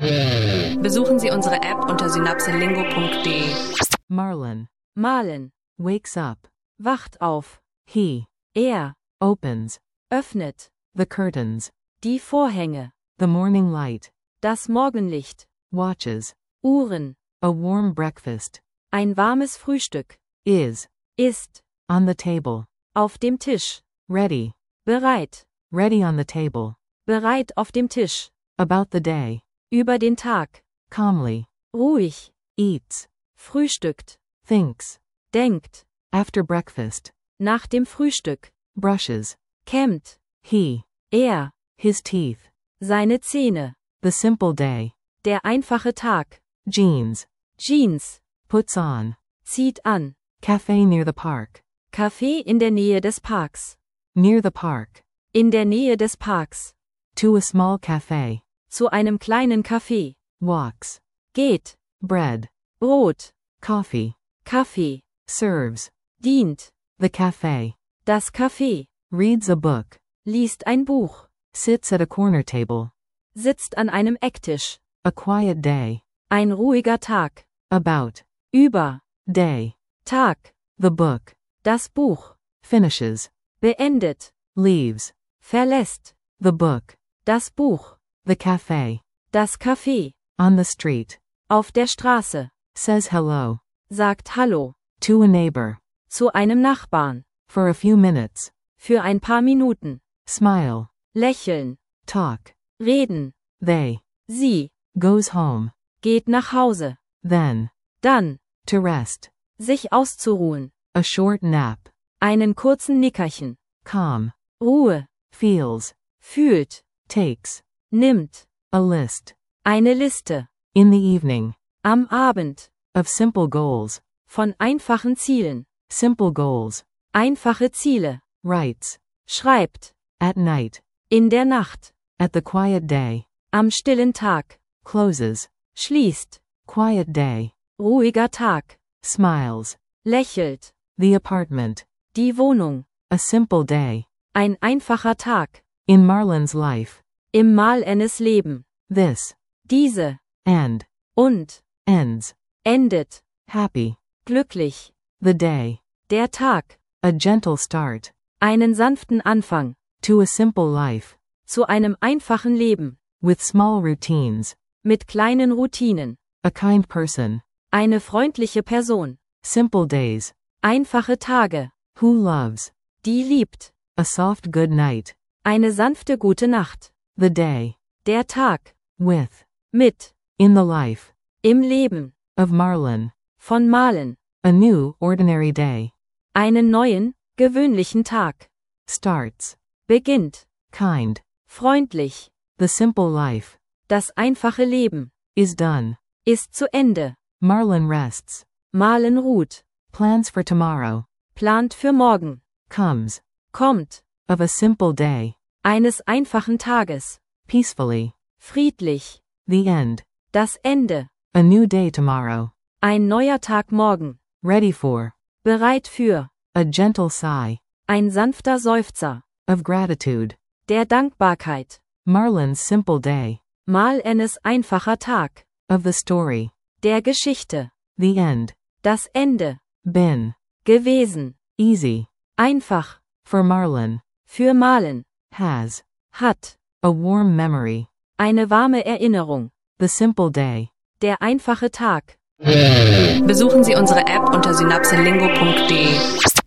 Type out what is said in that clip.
Besuchen Sie unsere App unter synapselingo.de. Marlin Malen, wakes up. wacht auf. He Er opens öffnet the curtains. die Vorhänge, The morning light das Morgenlicht, watches. Uhren, A warm breakfast ein warmes Frühstück, is ist on the table. auf dem Tisch, Ready. bereit, Ready on the table. bereit auf dem Tisch, About the day. über den Tag, Calmly. ruhig, Eats. frühstückt, Thinks. denkt, After breakfast. nach dem Frühstück, Brushes. kämmt, He. er, His teeth. seine Zähne, The simple day. der einfache Tag, Jeans. Jeans, Puts on. zieht an, Cafe near the park. Café in der Nähe des Parks, Near the park. in der Nähe des Parks, To a small cafe. zu einem kleinen Café, Walks. geht, Bread. Brot, Coffee. Kaffee, Serves. dient, The cafe. das Café, Reads a book. liest ein Buch, Sits at a corner table. sitzt an einem Ecktisch, A quiet day. ein ruhiger Tag, About. über, Day. Tag, The book. das Buch, Finishes. beendet, Leaves. verlässt, The book. das Buch, The cafe. das Café, On the street. auf der Straße, Says hello. sagt Hallo, To a neighbor. zu einem Nachbarn, For a few minutes. für ein paar Minuten, Smile. lächeln, Talk. reden, They. sie, Goes home. geht nach Hause, Then. dann, To rest. sich auszuruhen, A short nap. einen kurzen Nickerchen, Calm. Ruhe, Feels. fühlt, Takes. nimmt, A list. eine Liste, In the evening. am Abend, Of simple goals. von einfachen Zielen, Simple goals. einfache Ziele, Writes. schreibt, At night. in der Nacht, At the quiet day. am stillen Tag, Closes. schließt, Quiet day. ruhiger Tag, Smiles. lächelt, The apartment. die Wohnung, A simple day. ein einfacher Tag, In Marlin's life. im Marlens Leben, This. diese, And. und, Ends. endet, Happy. glücklich, The day. der Tag, A gentle start. einen sanften Anfang, To a simple life. zu einem einfachen Leben, With small routines. mit kleinen Routinen, A kind person. eine freundliche Person, Simple days. einfache Tage, Who loves. die liebt, A soft good night. eine sanfte gute Nacht, The day. der Tag, With. mit, In the life. im Leben, Of Marlin. von Malen, A new, ordinary day. einen neuen, gewöhnlichen Tag, Starts. beginnt, Kind. freundlich, The simple life. das einfache Leben, Is done. ist zu Ende, Marlin rests. Malen ruht, Plans for tomorrow. plant für morgen, Comes. kommt, Of a simple day. eines einfachen Tages, Peacefully. friedlich, The end. das Ende, A new day tomorrow. ein neuer Tag morgen, Ready for. bereit für, A gentle sigh. ein sanfter Seufzer, Of gratitude. der Dankbarkeit, Marlin's simple day. Marlens einfacher Tag, Of the story. der Geschichte, The end. das Ende, Been. gewesen, Easy. einfach, For Marlin. für Malen, Has. hat, A warm memory. eine warme Erinnerung, The simple day. der einfache Tag. Besuchen Sie unsere App unter synapselingo.de.